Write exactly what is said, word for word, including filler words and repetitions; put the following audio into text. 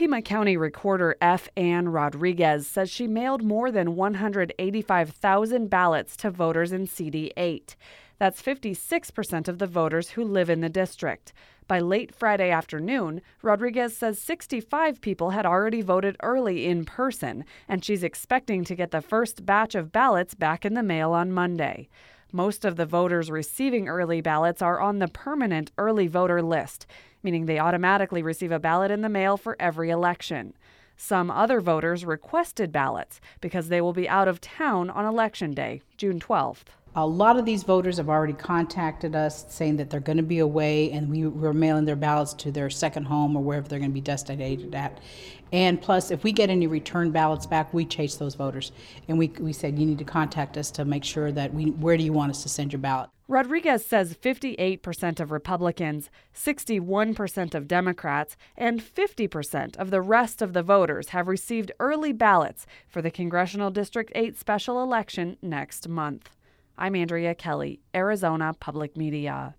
Pima County Recorder F. Ann Rodriguez says she mailed more than one hundred eighty-five thousand ballots to voters in C D eight. That's fifty-six percent of the voters who live in the district. By late Friday afternoon, Rodriguez says sixty-five people had already voted early in person, and she's expecting to get the first batch of ballots back in the mail on Monday. Most of the voters receiving early ballots are on the permanent early voter list, meaning they automatically receive a ballot in the mail for every election. Some other voters requested ballots because they will be out of town on Election Day, June twelfth. A lot of these voters have already contacted us saying that they're going to be away, and we were mailing their ballots to their second home or wherever they're going to be designated at. And plus, if we get any return ballots back, we chase those voters. And we we said, you need to contact us to make sure that we, where do you want us to send your ballot? Rodriguez says fifty-eight percent of Republicans, sixty-one percent of Democrats, and fifty percent of the rest of the voters have received early ballots for the Congressional District eight special election next month. I'm Andrea Kelly, Arizona Public Media.